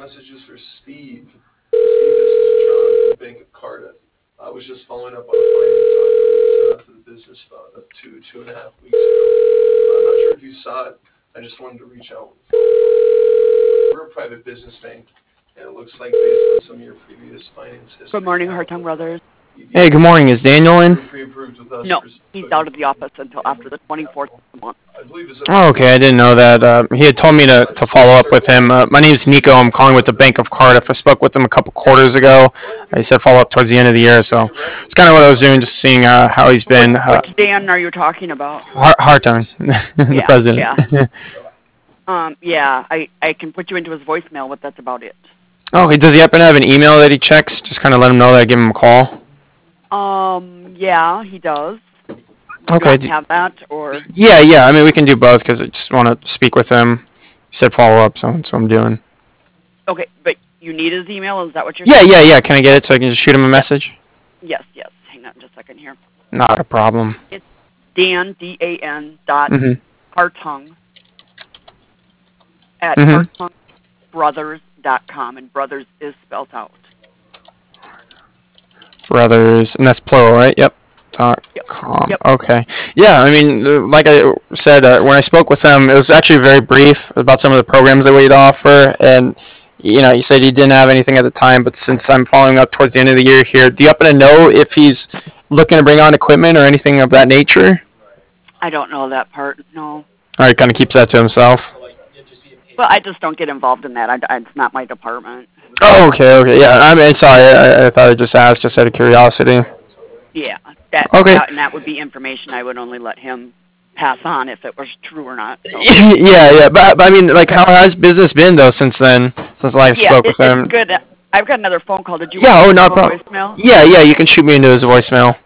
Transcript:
message is for Steve. Steve, this is John from Bank of Cardiff. I was just following up on a finance offer we sent out to the business fund 2.5 weeks ago. I'm not sure if you saw it. I just wanted to reach out. We're a private business bank, and it looks like based on some of your previous finance history. Good morning, Hartung Brothers. Hey, good morning. Is Daniel in? No, he's out of the office until after the 24th of the month. Oh, okay. I didn't know that. He had told me to follow up with him. My name's Nico. I'm calling with the Bank of Cardiff. I spoke with him a couple quarters ago. I said follow up towards the end of the year, so it's kind of what I was doing, just seeing how he's been. Which Dan are you talking about? Hartung, the president. Yeah. Yeah, I can put you into his voicemail, but that's about it. Okay, does he happen to have an email that he checks? Just kind of let him know that I give him a call. Yeah, he does. Okay. Do you have that, or? Yeah. I mean, we can do both because I just want to speak with him. He said follow up, so that's what I'm doing. Okay, but you need his email? Is that what you're saying? Yeah. Can I get it so I can just shoot him a message? Yes. Hang on just a second here. Not a problem. It's Dan, D-A-N, dot Hartung at HartungBrothers.com, and brothers is spelled out. Brothers, and that's plural, right? Yep. Yep. Okay. Yeah, I mean, like I said, when I spoke with him, it was actually very brief about some of the programs that we'd offer, and he said he didn't have anything at the time, but since I'm following up towards the end of the year here, do you happen to know if he's looking to bring on equipment or anything of that nature? I don't know that part, no. All right, kind of keeps that to himself. Well, I just don't get involved in that. It's not my department. Oh, okay. Yeah, I mean, sorry. I thought I just asked just out of curiosity. Yeah. That would be information I would only let him pass on if it was true or not. So. Yeah. But I mean, like, how has business been, though, since then? Since I spoke with him? It's good. I've got another phone call. Did you want no problem. Voicemail? Yeah, you can shoot me into his voicemail.